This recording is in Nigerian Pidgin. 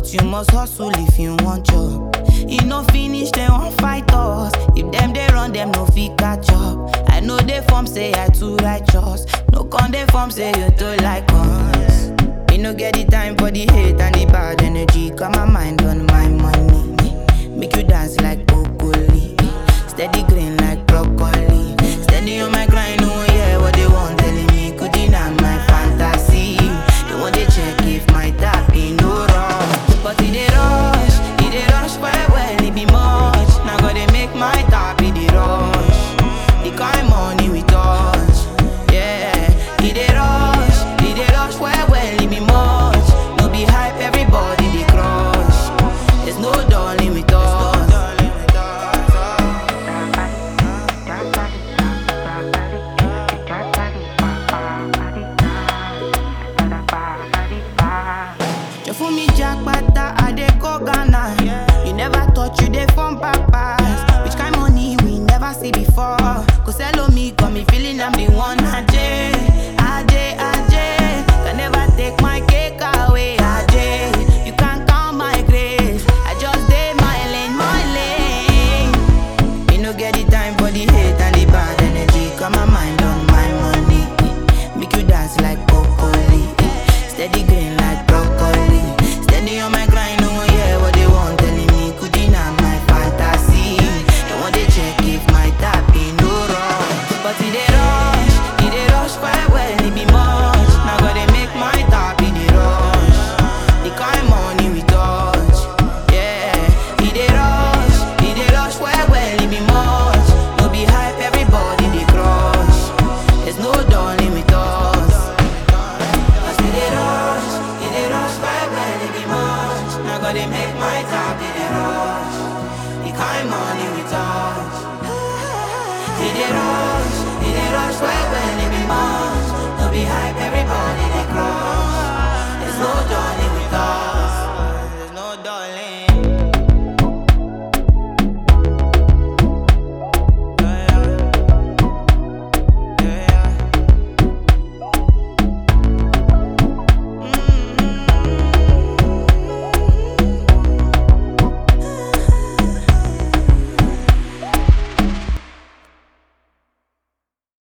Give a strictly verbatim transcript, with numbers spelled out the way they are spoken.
but you must hustle if you want job. You no finish, they won't fight us. If them they run, them no fit catch up. I know they form say I too righteous. No con they form say you too like us. Me no get the time for the hate and the bad energy. Got my mind on my money. Make you dance like broccoli. Steady green like broccoli. Steady on my grind, oh yeah, what they want telling me. Could deny my fantasy. They want to check if my tap be no wrong. But it they rush, it they rush well, well, it be much. Now gotta make my tap, it they rush. The kind money we touch, yeah. It they rush, it they rush well, well, it be much. No be hype, everybody they crush. There's no darling with us. You fool me jackpata, I dey go Ghana. You never thought you dey from papas. Which kind money we never see before. Cause hello me, got me feeling I'm the one. Ajay, Ajay, Ajay. Can never take my cake away, Ajay. You can't count my grace. I just did my lane, my lane. Me no get the time for the hate and the bad energy. Got my mind on my money. Make you dance like broccoli. Steady green like broccoli. Steady on my grind, oh yeah, what they want telling me. Could deny my fantasy. They want to check if my tap be no wrong. But it they rush, it they rush quite well, it be much. Now gotta make my tap, it they rush. The kind money we touch, yeah. It they rush, it they rush well, well, it be much. No be hype, everybody they crush. There's no darling with us. Cause it they rush, it they rush quite well, it be much. Now gotta make my tap, it they rush. The kind money we touch, it they rush.